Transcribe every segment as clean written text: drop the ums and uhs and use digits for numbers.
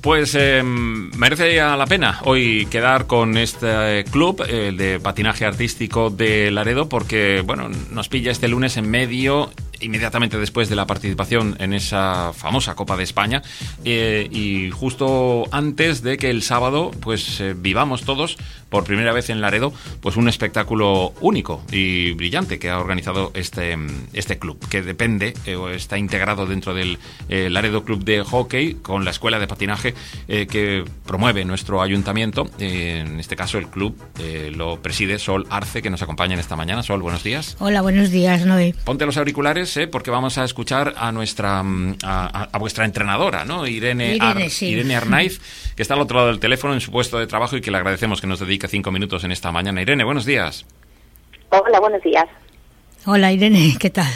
Pues merece la pena hoy quedar con este club de patinaje artístico de Laredo porque, bueno, nos pilla este lunes en medio, inmediatamente después de la participación en esa famosa Copa de España y justo antes de que el sábado pues vivamos todos por primera vez en Laredo pues un espectáculo único y brillante que ha organizado este club, que depende o está integrado dentro del Laredo Club de Hockey con la escuela de patinaje que promueve nuestro ayuntamiento. En este caso el club lo preside Sol Arce, que nos acompaña en esta mañana. Sol, buenos días. Hola, buenos días, Noé. Ponte los auriculares porque vamos a escuchar a nuestra a vuestra entrenadora, ¿no? Irene Arnaiz, que está al otro lado del teléfono en su puesto de trabajo y que le agradecemos que nos dedique 5 minutos en esta mañana. Irene, buenos días. Hola, buenos días. Hola, Irene, ¿qué tal?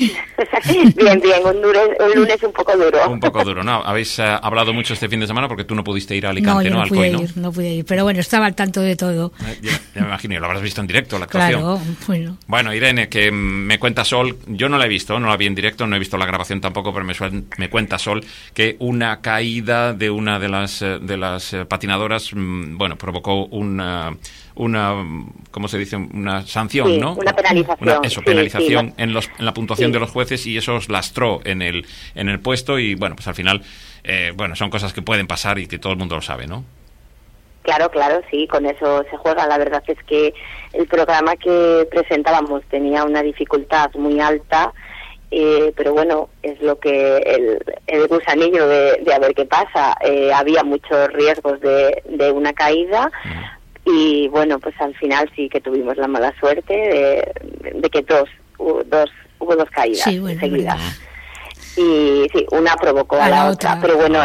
Bien, un lunes un poco duro. Un poco duro, ¿no? Habéis hablado mucho este fin de semana porque tú no pudiste ir a Alicante, ¿no? No pude ir, pero bueno, estaba al tanto de todo. Ya me imagino, lo habrás visto en directo, la actuación. Claro, bueno. Bueno, Irene, que me cuenta Sol, yo no la he visto, no la vi en directo, no he visto la grabación tampoco, pero me cuenta Sol que una caída de una de las patinadoras, bueno, provocó una ¿cómo se dice? Una sanción, sí, ¿no? Una penalización. Penalización en la puntuación de los jueces y eso os lastró en el puesto y, bueno, pues al final, son cosas que pueden pasar y que todo el mundo lo sabe, ¿no? Claro, sí, con eso se juega. La verdad es que el programa que presentábamos tenía una dificultad muy alta, pero bueno, es lo que el gusanillo de a ver qué pasa. Había muchos riesgos de una caída. Y bueno, pues al final sí que tuvimos la mala suerte de que hubo dos caídas seguidas. Y sí, una provocó a la otra. Pero bueno,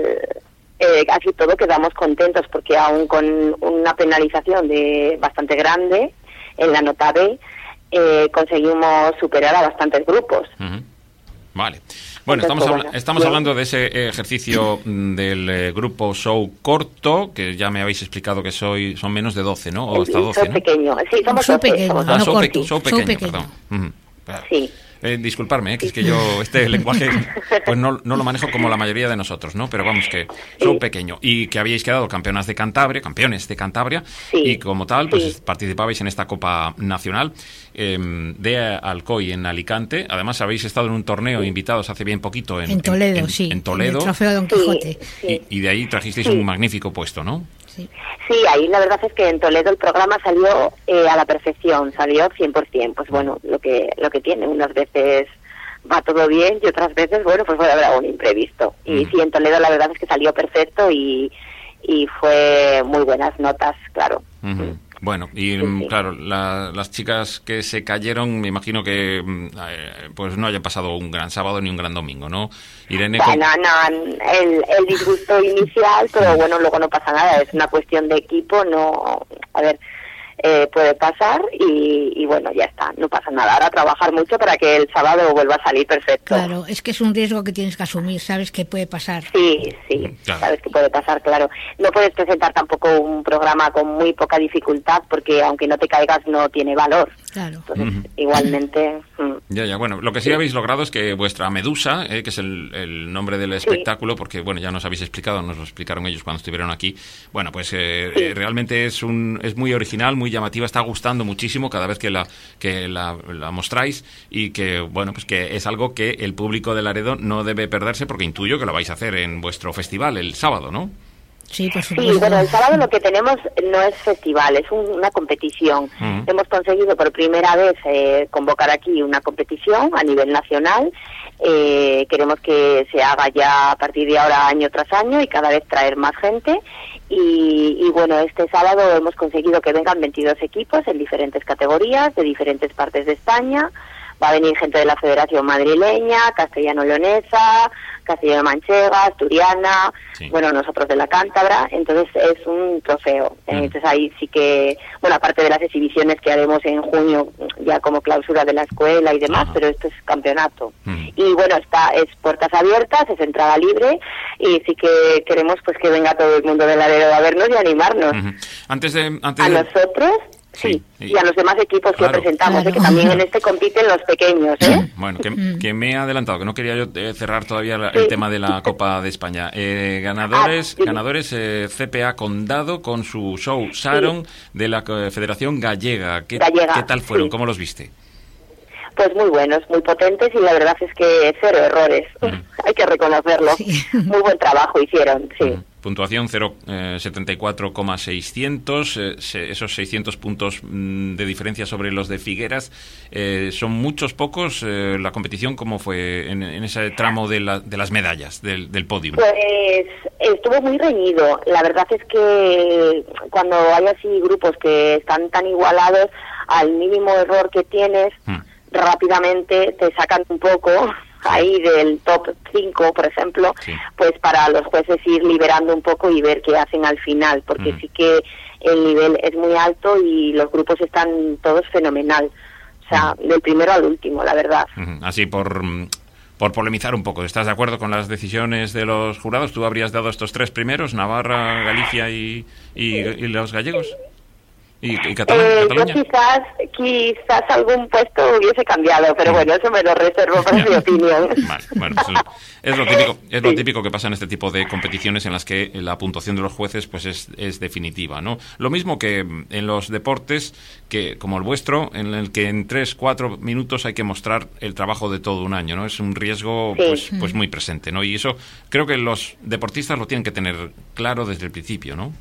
así todo quedamos contentos porque aún con una penalización bastante grande en la nota B, conseguimos superar a bastantes grupos. Uh-huh. Vale. Bueno, estamos hablando de ese ejercicio del grupo show corto, que ya me habéis explicado que son menos de 12, ¿no? O hasta 12, ¿no? Pequeño. Sí, somos show pequeño. Show pequeño, perdón. Uh-huh. Sí. Disculparme, que es que yo este lenguaje pues no lo manejo como la mayoría de nosotros, ¿no? Pero vamos, que son pequeño y que habíais quedado campeones de Cantabria y como tal pues participabais en esta Copa Nacional de Alcoy en Alicante. Además habéis estado en un torneo invitados hace bien poquito en Toledo, en Toledo, el trofeo Don Quijote. Y de ahí trajisteis un magnífico puesto, ¿no? Sí, ahí la verdad es que en Toledo el programa salió a la perfección, salió 100%. Pues bueno, lo que tiene, unas veces va todo bien y otras veces, bueno, pues puede haber algún imprevisto. Y sí, en Toledo la verdad es que salió perfecto y fue muy buenas notas, claro. Uh-huh. Bueno, y claro, las chicas que se cayeron, me imagino que pues no hayan pasado un gran sábado ni un gran domingo, ¿no? Irene, el disgusto inicial, pero bueno, luego no pasa nada, es una cuestión de equipo, puede pasar y bueno, ya está, no pasa nada. Ahora trabajar mucho para que el sábado vuelva a salir perfecto. Claro, es que es un riesgo que tienes que asumir, sabes que puede pasar. Sí, claro. Sabes que puede pasar, claro. No puedes presentar tampoco un programa con muy poca dificultad porque aunque no te caigas no tiene valor. Claro. Entonces, igualmente... Ya, bueno, lo que sí habéis logrado es que vuestra Medusa, que es el nombre del espectáculo, porque bueno, ya nos habéis explicado, nos lo explicaron ellos cuando estuvieron aquí, bueno, pues realmente es muy original, muy llamativa, está gustando muchísimo cada vez que la mostráis y que, bueno, pues que es algo que el público de Laredo no debe perderse porque intuyo que lo vais a hacer en vuestro festival el sábado, ¿no? Sí, por supuesto. Sí, bueno, el sábado lo que tenemos no es festival, es una competición. Uh-huh. Hemos conseguido por primera vez convocar aquí una competición a nivel nacional. Queremos que se haga ya a partir de ahora año tras año y cada vez traer más gente. Y bueno, este sábado hemos conseguido que vengan 22 equipos en diferentes categorías, de diferentes partes de España. Va a venir gente de la Federación Madrileña, Castellano-Leonesa, Castellano-Manchega, Asturiana, bueno, nosotros de la Cántabra, entonces es un trofeo. Entonces ahí sí que, bueno, aparte de las exhibiciones que haremos en junio, ya como clausura de la escuela y demás, pero esto es campeonato. Y bueno, es puertas abiertas, es entrada libre, y sí que queremos pues que venga todo el mundo de Laredo a vernos y a animarnos. Antes de nosotros... Sí, y a los demás equipos que presentamos, que también en este compiten los pequeños. Bueno, que me he adelantado, que no quería yo cerrar todavía el tema de la Copa de España. Ganadores CPA Condado con su show Sharon de la Federación Gallega. ¿Qué tal fueron? ¿Cómo los viste? Pues muy buenos, muy potentes, y la verdad es que 0 errores, hay que reconocerlo. Muy buen trabajo hicieron, sí. Puntuación 74,600, esos 600 puntos de diferencia sobre los de Figueras, son muchos, pocos. La competición, ¿cómo fue en ese tramo de las medallas, del podio? Pues estuvo muy reñido. La verdad es que cuando hay así grupos que están tan igualados, al mínimo error que tienes, rápidamente te sacan un poco ahí del top 5, por ejemplo, pues para los jueces ir liberando un poco y ver qué hacen al final, porque sí que el nivel es muy alto y los grupos están todos fenomenal, o sea, del primero al último, la verdad. Así por polemizar un poco, ¿estás de acuerdo con las decisiones de los jurados? ¿Tú habrías dado estos 3 primeros, Navarra, Galicia y los gallegos? ¿Y Cataluña? Yo quizás algún puesto hubiese cambiado, pero bueno, eso me lo reservo para mi opinión. Vale, bueno, es lo típico que pasa en este tipo de competiciones en las que la puntuación de los jueces pues es definitiva, ¿no? Lo mismo que en los deportes, que como el vuestro, en el que en 3-4 minutos hay que mostrar el trabajo de todo un año, ¿no? Es un riesgo pues muy presente, ¿no? Y eso creo que los deportistas lo tienen que tener claro desde el principio, ¿no?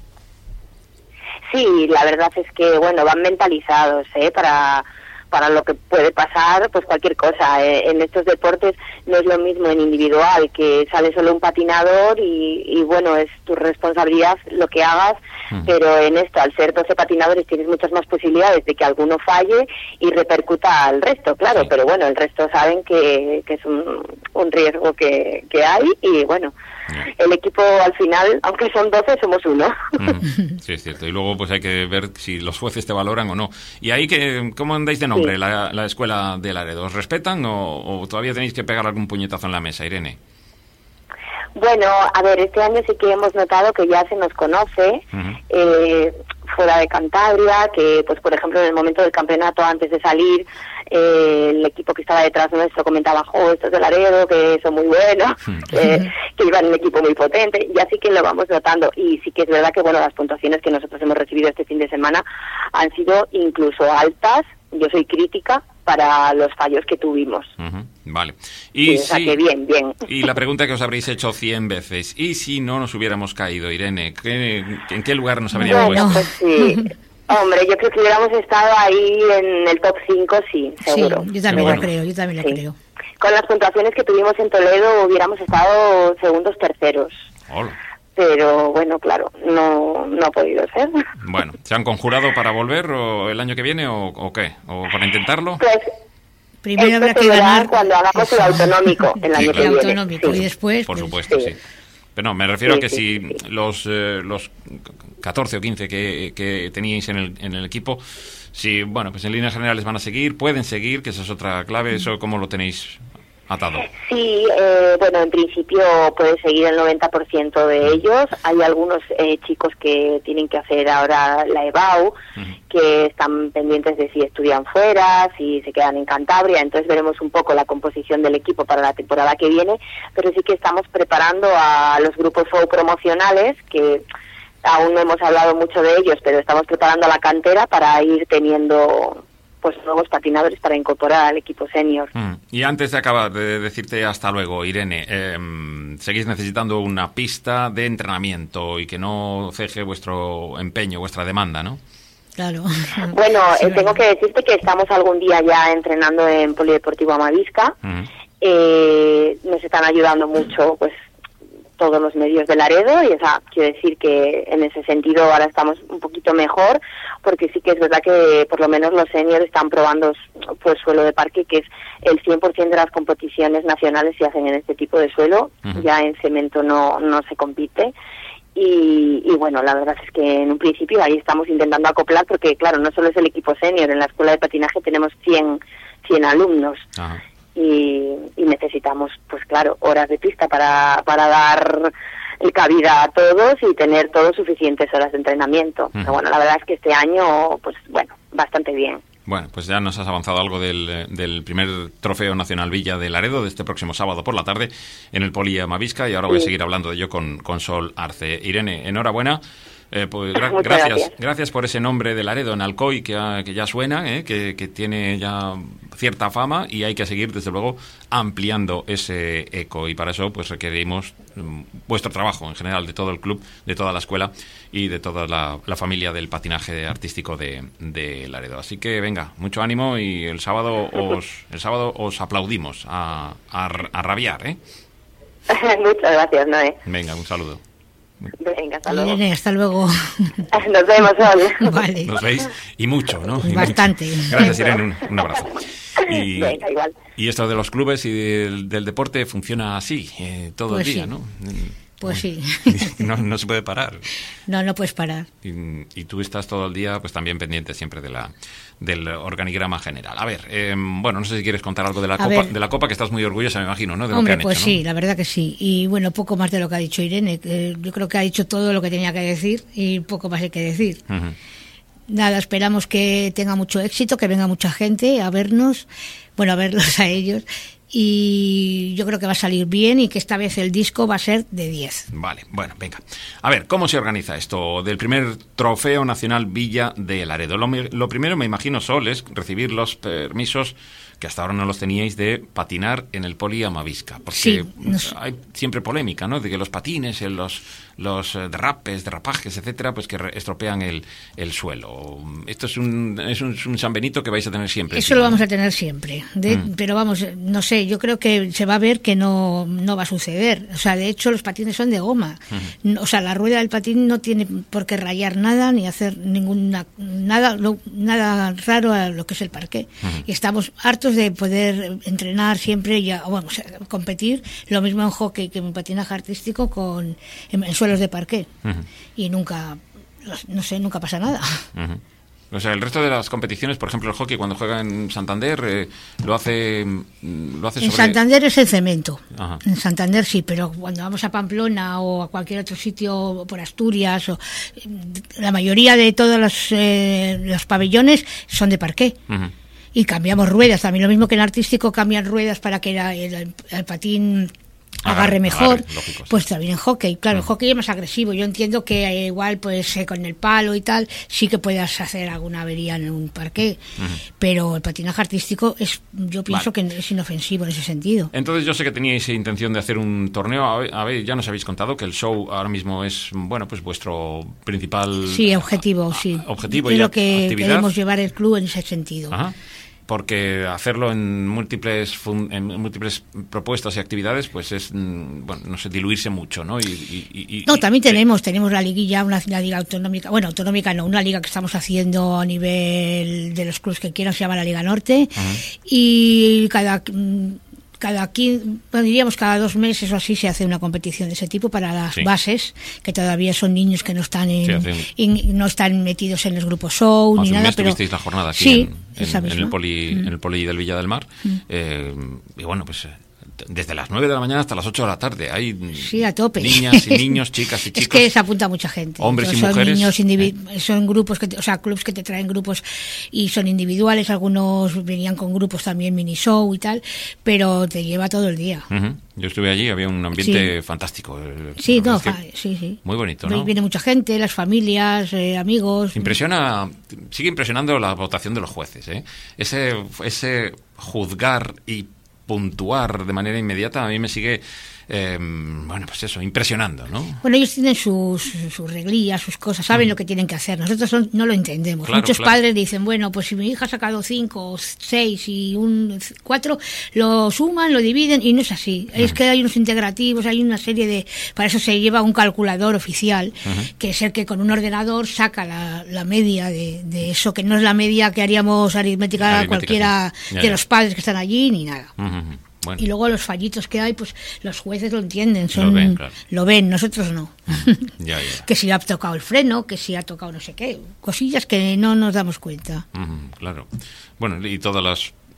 Sí, la verdad es que, bueno, van mentalizados, para lo que puede pasar, pues cualquier cosa. En estos deportes no es lo mismo en individual, que sale solo un patinador y bueno, es tu responsabilidad lo que hagas, pero en esto, al ser 12 patinadores, tienes muchas más posibilidades de que alguno falle y repercuta al resto, claro, pero bueno, el resto saben que es un riesgo que hay y bueno, el equipo al final, aunque son 12, somos uno. Sí, es cierto. Y luego pues hay que ver si los jueces te valoran o no. ¿Y ahí cómo andáis de nombre, la escuela de Laredo? ¿Os respetan o todavía tenéis que pegar algún puñetazo en la mesa, Irene? Bueno, a ver, este año sí que hemos notado que ya se nos conoce, fuera de Cantabria, que pues por ejemplo en el momento del campeonato, antes de salir, el equipo que estaba detrás nuestro comentaba, estos de Laredo, que son muy buenos, que iban en un equipo muy potente, y así que lo vamos notando, y sí que es verdad que bueno, las puntuaciones que nosotros hemos recibido este fin de semana han sido incluso altas. Yo soy crítica para los fallos que tuvimos. Vale. Y o sea que bien. Y la pregunta que os habréis hecho 100 veces, ¿y si no nos hubiéramos caído, Irene? ¿En qué lugar nos habríamos puesto? Pues sí. Hombre, yo creo que hubiéramos estado ahí en el top 5, sí, seguro. Sí, yo también lo creo. Con las puntuaciones que tuvimos en Toledo hubiéramos estado segundos, terceros. Hola. Pero bueno, claro, no ha podido ser. Bueno, ¿se han conjurado para volver el año que viene o qué? ¿O para intentarlo? Pues primero habrá que ganar cuando hagamos el autonómico el año que viene. Autonómico, y después... Por supuesto, sí. Pero no, me refiero a que si los 14 o 15 que teníais en el equipo, si, bueno, pues en líneas generales van a seguir, pueden seguir, que esa es otra clave, ¿eso cómo lo tenéis atado? Sí, bueno, en principio puede seguir el 90% de ellos. Hay algunos chicos que tienen que hacer ahora la EBAU, que están pendientes de si estudian fuera, si se quedan en Cantabria, entonces veremos un poco la composición del equipo para la temporada que viene, pero sí que estamos preparando a los grupos FOU promocionales, que aún no hemos hablado mucho de ellos, pero estamos preparando a la cantera para ir teniendo pues nuevos patinadores para incorporar al equipo senior. Y antes de acabar de decirte hasta luego, Irene, seguís necesitando una pista de entrenamiento y que no ceje vuestro empeño, vuestra demanda, ¿no? Claro. Bueno, tengo que decirte que estamos algún día ya entrenando en Polideportivo Amavisca. Nos están ayudando mucho, pues, todos los medios de Laredo, y quiero decir que en ese sentido ahora estamos un poquito mejor, porque sí que es verdad que por lo menos los seniors están probando pues suelo de parque, que es el 100% de las competiciones nacionales se hacen en este tipo de suelo, ya en cemento no se compite. Y bueno, la verdad es que en un principio ahí estamos intentando acoplar, porque claro, no solo es el equipo senior, en la escuela de patinaje tenemos 100 alumnos. Y necesitamos, pues claro, horas de pista para dar cabida a todos y tener todos suficientes horas de entrenamiento. Pero bueno, la verdad es que este año, pues bueno, bastante bien. Bueno, pues ya nos has avanzado algo del primer Trofeo Nacional Villa de Laredo de este próximo sábado por la tarde en el Poli Amavisca, y ahora voy a seguir hablando de ello con Sol Arce. Irene, enhorabuena. Pues gracias por ese nombre de Laredo en Alcoy que ya suena, que tiene ya cierta fama, y hay que seguir desde luego ampliando ese eco, y para eso pues requerimos vuestro trabajo en general, de todo el club, de toda la escuela y de toda la familia del patinaje artístico de Laredo. Así que venga, mucho ánimo, y el sábado os aplaudimos a rabiar, ¿eh? Muchas gracias, Noé. Venga, un saludo. Venga, hasta luego. Irene, hasta luego. Nos vemos, Sol. Vale. Nos veis, y mucho, ¿no? Y bastante. Mucho. Gracias, Irene, un abrazo. Venga, igual. Y esto de los clubes y del deporte funciona así, todo pues el día, sí. ¿no? Pues sí. No se puede parar. No puedes parar. Y tú estás todo el día pues también pendiente siempre del organigrama general. A ver, bueno, no sé si quieres contar algo de la Copa, que estás muy orgullosa, me imagino, ¿no? De Hombre, lo que han pues hecho, sí, ¿no? la verdad que sí. Y bueno, poco más de lo que ha dicho Irene. Yo creo que ha dicho todo lo que tenía que decir y poco más hay que decir. Uh-huh. Nada, esperamos que tenga mucho éxito, que venga mucha gente a vernos, a verlos a ellos. Y yo creo que va a salir bien, y que esta vez el disco va a ser de 10. Vale, bueno, venga. A ver, ¿cómo se organiza esto del primer Trofeo Nacional Villa de Laredo? Lo primero, me imagino, Sol, es recibir los permisos, que hasta ahora no los teníais, de patinar en el Poli Amavisca. Porque sí, hay siempre polémica, ¿no? De que los patines, los derrapajes, etcétera, pues que estropean el suelo. Esto es un San Benito que vais a tener siempre. Eso lo vamos a tener siempre. Pero vamos, no sé, yo creo que se va a ver que no va a suceder. O sea, de hecho, los patines son de goma. O sea, la rueda del patín no tiene por qué rayar nada, ni hacer nada raro a lo que es el parqué. Y estamos hartos de poder entrenar siempre, competir, lo mismo en hockey que en patinaje artístico en suelos de parqué. Y nunca pasa nada. O sea, el resto de las competiciones, por ejemplo, el hockey, cuando juega en Santander, lo hace sobre... En Santander es el cemento. Ajá. En Santander sí, pero cuando vamos a Pamplona o a cualquier otro sitio, por Asturias, la mayoría de todos los pabellones son de parqué. Uh-huh. Y cambiamos ruedas, también lo mismo que en artístico cambian ruedas para que el patín agarre mejor, lógico, sí. Pues también en hockey, claro, el hockey es más agresivo. Yo entiendo que igual pues con el palo y tal sí que puedas hacer alguna avería en un parqué, pero el patinaje artístico yo pienso que es inofensivo en ese sentido. Entonces yo sé que teníais intención de hacer un torneo. A ver, ya nos habéis contado que el show ahora mismo es, pues vuestro principal objetivo, objetivo y lo que actividad. Queremos llevar el club en ese sentido. Ajá. Porque hacerlo en múltiples propuestas y actividades, pues es, no sé, diluirse mucho, ¿no? También tenemos la liguilla, una liga autonómica, autonómica no, una liga que estamos haciendo a nivel de los clubes que quieran, se llama la Liga Norte, y cada 2 meses o así se hace una competición de ese tipo para las bases, que todavía son niños que no están no están metidos en los grupos show ni nada, pero tuvisteis la jornada aquí en el Poli del Villa del Mar, y bueno, pues desde las 9 de la mañana hasta las 8 de la tarde hay a tope. Niñas y niños, chicas y chicos. Es que se apunta mucha gente. Hombres y son mujeres. Niños son grupos clubs que te traen grupos y son individuales, algunos venían con grupos también mini show y tal, pero te lleva todo el día. Yo estuve allí, había un ambiente fantástico. Sí. Muy bonito, ¿no? Viene mucha gente, las familias, amigos. Sigue impresionando la votación de los jueces, ¿eh? Ese juzgar y puntuar de manera inmediata a mí me sigue impresionando, ¿no? Bueno, ellos tienen sus reglillas, sus cosas, saben lo que tienen que hacer. Nosotros no lo entendemos. Muchos padres dicen, pues si mi hija ha sacado 5 o 6 y 4, lo suman, lo dividen, y no es así. Es que hay unos integrativos, hay una serie para eso se lleva un calculador oficial, que es el que con un ordenador saca la media de eso, que no es la media que haríamos aritmética cualquiera de los padres que están allí, ni nada. Bueno. Y luego los fallitos que hay, pues los jueces lo entienden, lo ven, nosotros no. Que si ha tocado el freno, que si ha tocado no sé qué, cosillas que no nos damos cuenta. Claro. Bueno, y todas las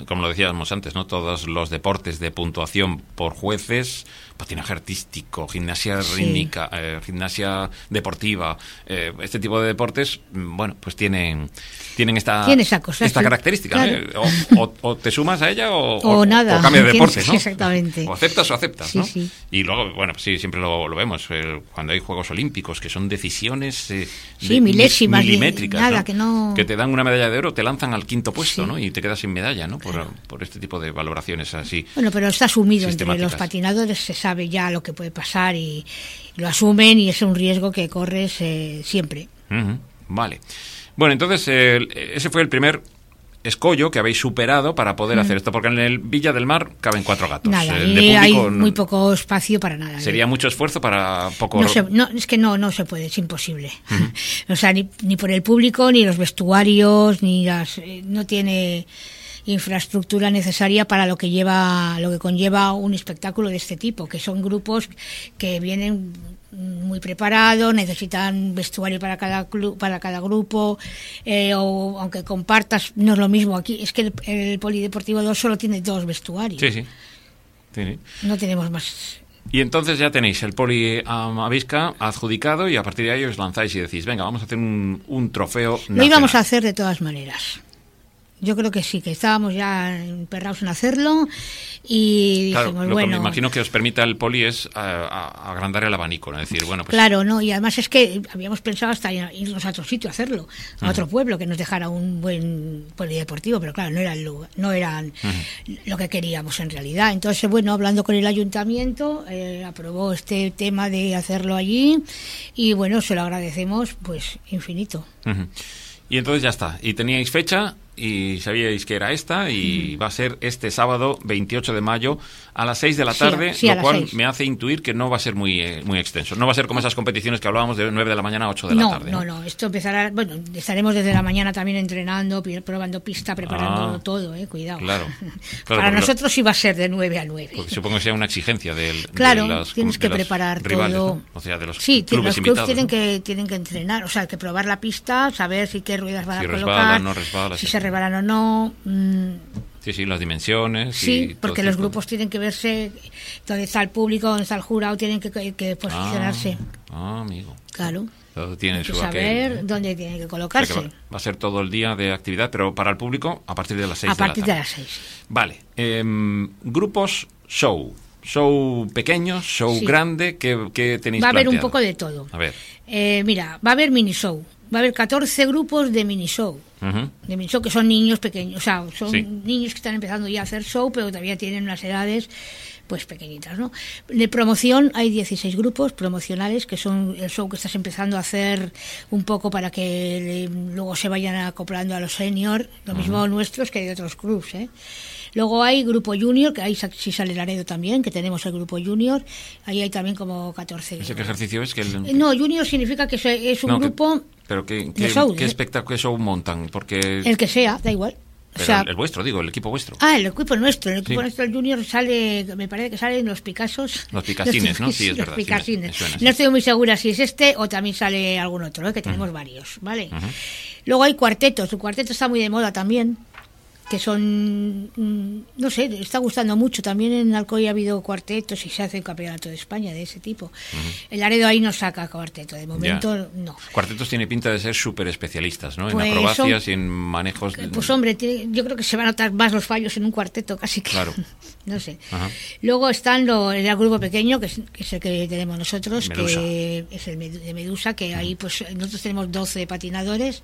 como lo decíamos antes, ¿no? Todos los deportes de puntuación por jueces, patinaje artístico, gimnasia rítmica, gimnasia deportiva, este tipo de deportes, bueno, pues tienen esta característica, claro. O te sumas a ella o nada, o cambias de deporte, ¿no? Exactamente. O aceptas, sí, ¿no? Sí. Y luego, bueno, pues sí, siempre lo vemos, cuando hay Juegos Olímpicos, que son decisiones milésimas, milimétricas, nada, ¿no? Que te dan una medalla de oro, te lanzan al 5º puesto, ¿no? Y te quedas sin medalla, ¿no? Por este tipo de valoraciones así. Bueno, pero está asumido entre los patinadores, se sabe ya lo que puede pasar y lo asumen, y es un riesgo que corres siempre. Vale. Bueno, entonces ese fue el primer escollo que habéis superado para poder hacer esto, porque en el Villa del Mar caben 4 gatos. Nada, hay muy poco espacio para nada. Sería mucho esfuerzo para poco... es que no se puede, es imposible. O sea, ni por el público, ni los vestuarios, ni no tiene infraestructura necesaria para lo que conlleva un espectáculo de este tipo, que son grupos que vienen muy preparados, necesitan vestuario para cada club, para cada grupo, o aunque compartas, no es lo mismo. Aquí es que el Polideportivo 2 solo tiene 2 vestuarios. Sí. No tenemos más. Y entonces ya tenéis el Poli Avisca adjudicado, y a partir de ahí os lanzáis y decís, venga, vamos a hacer un trofeo nacional. Lo íbamos a hacer de todas maneras. Yo creo que sí, que estábamos ya emperrados en hacerlo, y claro, dijimos, lo que me imagino que os permita el Poli es agrandar el abanico, ¿no? Es decir, bueno, pues... Claro, no, y además es que habíamos pensado hasta irnos a otro sitio a hacerlo, a otro pueblo que nos dejara un buen polideportivo, pero claro, no era lo que queríamos en realidad. Entonces, bueno, hablando con el ayuntamiento, aprobó este tema de hacerlo allí, y bueno, se lo agradecemos pues infinito. Y entonces ya está, y teníais fecha y sabíais que era esta, y va a ser este sábado 28 de mayo a las 6 de la tarde, lo cual 6. Me hace intuir que no va a ser muy extenso. No va a ser como esas competiciones que hablábamos de 9 de la mañana a 8 de la tarde. No, esto empezará, bueno, estaremos desde la mañana también entrenando, probando pista, preparando todo, cuidado. Claro, para nosotros sí va a ser de 9 a 9. Supongo que sea una exigencia de tienes que preparar rivales, todo. ¿no? O sea, de los clubes invitados, tienen, ¿no? tienen que entrenar, o sea, que probar la pista, saber qué ruedas van a colocar, resbalan, no resbalan, si se resbalan o no. Sí, las dimensiones. Sí, porque los grupos tienen que verse, dónde está el público, dónde está el jurado, tienen que posicionarse. Amigo. Claro. Todo tiene su saber dónde tienen que colocarse. O sea que va a ser todo el día de actividad, pero para el público a partir de las 6 de la tarde. A partir de las 6. Vale. Grupos show. Show pequeño, show grande, ¿qué tenéis planteado? Va a haber un poco de todo. A ver. Mira, va a haber mini show. Va a haber 14 grupos de mini show. De mini show, que son niños pequeños. O sea, son niños que están empezando ya a hacer show, pero todavía tienen unas edades pues pequeñitas, ¿no? De promoción hay 16 grupos promocionales, que son el show que estás empezando a hacer un poco para que luego se vayan acoplando a los senior, lo mismo nuestros que de otros clubs, Luego hay grupo junior, que ahí sí sale Laredo también, que tenemos el grupo junior. Ahí hay también como 14. ¿Ese qué ejercicio es? No, junior significa que es un grupo pero ¿qué show, espectáculo, qué show montan? Porque... El que sea, da igual. Pero o sea, el vuestro, digo, el equipo vuestro. El equipo nuestro. El equipo nuestro, el junior, sale, me parece que salen los Picasos. Los Picasines, ¿no? Sí, es verdad. Los Picasines. No estoy muy segura si es este o también sale algún otro, que tenemos varios, ¿vale? Luego hay cuartetos. El cuarteto está muy de moda también, que son, no sé, está gustando mucho. También en Alcoy ha habido cuartetos y se hace un campeonato de España de ese tipo. El Laredo ahí no saca cuarteto, de momento no. Cuartetos tiene pinta de ser súper especialistas, ¿no? Pues en acrobacias y en manejos. Pues hombre, yo creo que se van a notar más los fallos en un cuarteto, casi que. Claro. No sé. Luego están el grupo pequeño, que es el que tenemos nosotros, Medusa. Que es el de Medusa, que ahí pues nosotros tenemos 12 patinadores,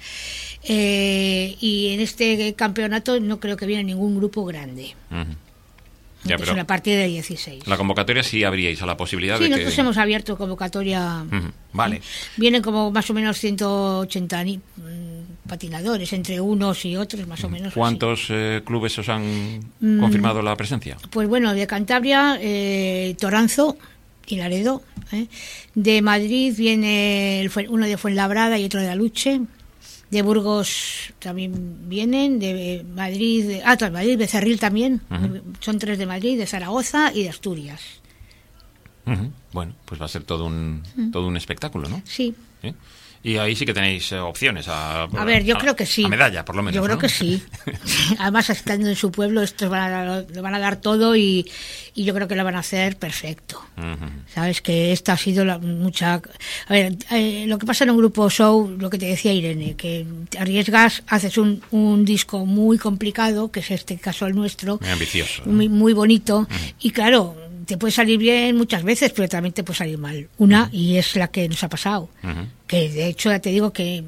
y en este campeonato no creo que viene ningún grupo grande. Ya, pero a partir de 16. La convocatoria sí abríais a la posibilidad de que... Sí, nosotros hemos abierto convocatoria. Vale. Vienen como más o menos 180 patinadores, entre unos y otros, más o menos. ¿Cuántos clubes os han confirmado la presencia? Pues bueno, de Cantabria, Toranzo y Laredo. De Madrid viene uno de Fuenlabrada y otro de Aluche. De Burgos también vienen, de Madrid, Madrid, Becerril también, son 3 de Madrid, de Zaragoza y de Asturias. Bueno, pues va a ser todo un espectáculo, ¿no? Sí. Y ahí sí que tenéis opciones a ver, yo creo que sí. A medalla, por lo menos. Yo creo que sí. Además, estando en su pueblo, estos le van a dar todo y yo creo que lo van a hacer perfecto. Sabes que esta ha sido mucha... A ver, lo que pasa en un grupo show, lo que te decía Irene, que te arriesgas, haces un disco muy complicado, que es este caso el nuestro. Muy ambicioso. Muy bonito. Y claro, te puede salir bien muchas veces, pero también te puede salir mal. Y es la que nos ha pasado. Que de hecho ya te digo que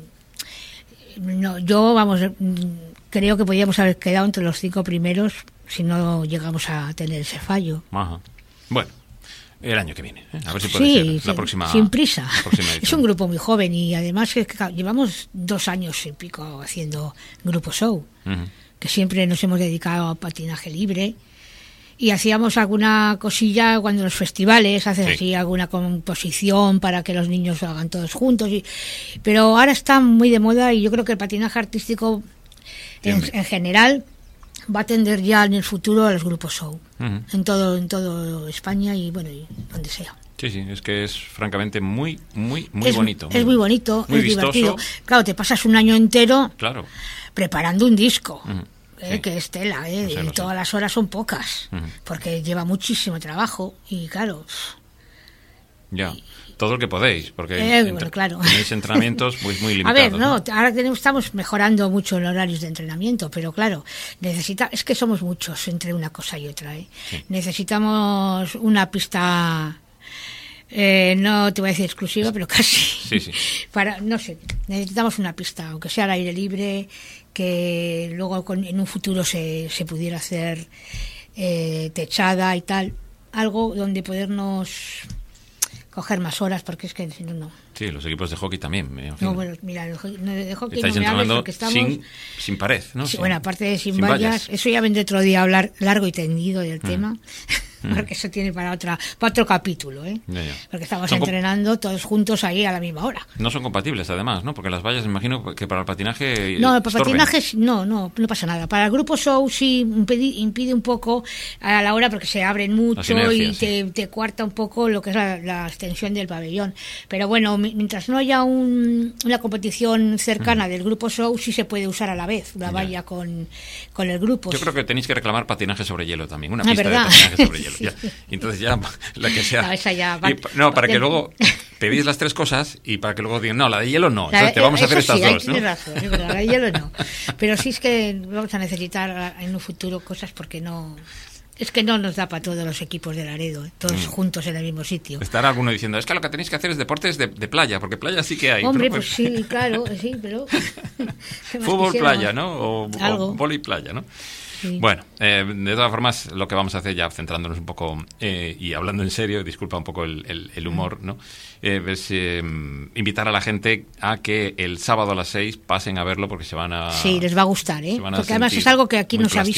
creo que podíamos haber quedado entre los 5 primeros si no llegamos a tener ese fallo. Ajá. Bueno, el año que viene, a ver si puede ser la próxima. Sin prisa. Próxima es un grupo muy joven y además llevamos 2 años y pico haciendo grupo show, que siempre nos hemos dedicado a patinaje libre. Y hacíamos alguna cosilla cuando los festivales, así alguna composición para que los niños lo hagan todos juntos. Pero ahora está muy de moda y yo creo que el patinaje artístico en general va a tender ya en el futuro a los grupos show. En todo España y bueno, y donde sea. Sí, es que es francamente muy bonito. Es muy bonito, muy es vistoso. Divertido. Claro, te pasas un año entero preparando un disco. Que es tela, y todas las horas son pocas, porque lleva muchísimo trabajo y claro... Ya, todo lo que podéis, porque claro. tenéis entrenamientos muy limitados. A ver, ahora estamos mejorando mucho en horarios de entrenamiento, pero claro, es que somos muchos entre una cosa y otra. Sí. Necesitamos una pista... no te voy a decir exclusiva, pero casi. Sí. Necesitamos una pista, aunque sea al aire libre, que luego en un futuro se pudiera hacer techada y tal, algo donde podernos coger más horas, porque es que si no. Sí, los equipos de hockey también, me imagino. No, bueno, mira, de hockey estáis no me hables entrenando porque estamos... sin pared, ¿no? Sí, bueno, aparte de sin vallas, eso ya vendré otro día a hablar largo y tendido del tema. Porque eso tiene para otro capítulo, ¿eh? Ya. Porque estamos entrenando todos juntos ahí a la misma hora. No son compatibles, además, ¿no? Porque las vallas, me imagino que para el patinaje... No, para el patinaje no pasa nada. Para el grupo show sí impide un poco a la hora porque se abren mucho y te cuarta un poco lo que es la extensión del pabellón. Pero bueno, mientras no haya una competición cercana del grupo show, sí se puede usar a la vez la valla con el grupo. Yo creo que tenéis que reclamar patinaje sobre hielo también, una pista de patinaje sobre hielo. Ya. Entonces ya la que sea para que luego pedís las 3 cosas y para que luego digan la de hielo no, entonces te vamos a hacer estas 2, ¿no? Tienes razón, es verdad, la de hielo no, pero sí es que vamos a necesitar en un futuro cosas porque no nos da para todos los equipos de Laredo, todos juntos en el mismo sitio. Estará alguno diciendo, es que lo que tenéis que hacer es deportes de playa, porque playa sí que hay. Hombre, pues sí, claro, sí, pero... Fútbol playa, ¿no? O vóley playa, ¿no? Sí. Bueno, de todas formas, lo que vamos a hacer ya centrándonos un poco y hablando en serio, disculpa un poco el humor, ¿no? Es invitar a la gente a que el sábado a las 6 pasen a verlo porque se van a... Sí, les va a gustar, porque además es algo que aquí no se ha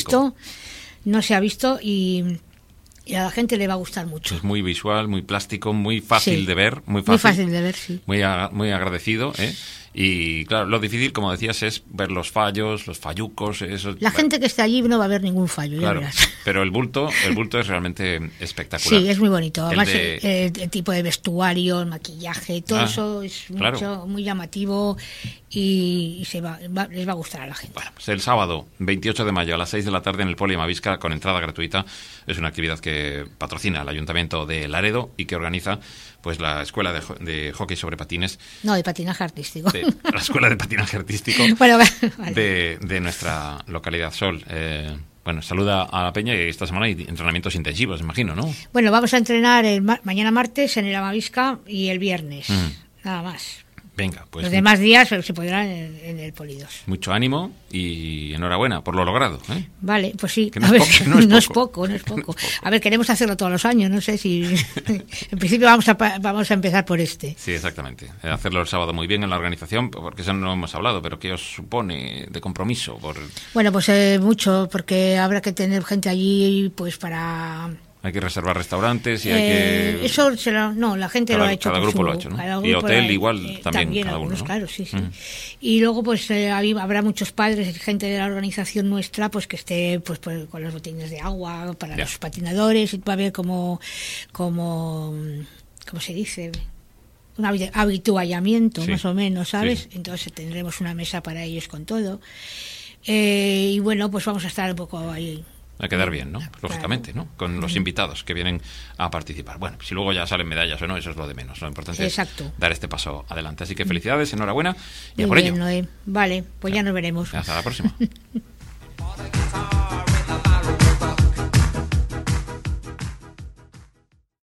visto y a la gente le va a gustar mucho. Es muy visual, muy plástico, muy fácil de ver, muy fácil de ver, sí. Muy agradecido, Y claro, lo difícil, como decías, es ver los fallos, los fallucos, eso. La gente que esté allí no va a ver ningún fallo, claro, ya verás. Pero el bulto es realmente espectacular. Sí, es muy bonito. Además, el tipo de vestuario, el maquillaje, todo eso es muy llamativo y les va a gustar a la gente. Bueno, pues el sábado 28 de mayo a las 6 de la tarde en el Poli Mavisca, con entrada gratuita. Es una actividad que patrocina el Ayuntamiento de Laredo y que organiza pues la Escuela de Hockey sobre Patines. No, de patinaje artístico. La Escuela de Patinaje Artístico bueno, vale. de nuestra localidad Sol. Bueno, saluda a la peña y esta semana hay entrenamientos intensivos, imagino, ¿no? Bueno, vamos a entrenar mañana martes en el Amavisca y el viernes, nada más. Venga, pues... Los demás días se podrán en el Poli 2. Mucho ánimo y enhorabuena por lo logrado, ¿eh? Vale, pues sí. No es poco. A ver, queremos hacerlo todos los años, no sé si... En principio vamos a empezar por este. Sí, exactamente. Hacerlo el sábado muy bien en la organización, porque eso no hemos hablado, pero ¿qué os supone de compromiso? Bueno, pues mucho, porque habrá que tener gente allí pues para... Hay que reservar restaurantes y hay que... Eso la gente lo ha hecho. Cada grupo lo ha hecho, ¿no? Y hotel igual también cada algunos, uno, ¿no? Claro, sí. Y luego pues habrá muchos padres, gente de la organización nuestra, pues que esté pues con los botellines de agua para los patinadores y va a haber como ¿cómo se dice? habituallamiento, más o menos, ¿sabes? Entonces tendremos una mesa para ellos con todo. Y bueno, pues vamos a estar un poco ahí. A quedar bien, ¿no? Lógicamente, ¿no? Con los invitados que vienen a participar. Bueno, si luego ya salen medallas o no, eso es lo de menos. Lo importante es dar este paso adelante. Así que felicidades, enhorabuena y a por ello. Vale, pues ya nos veremos. Hasta la próxima.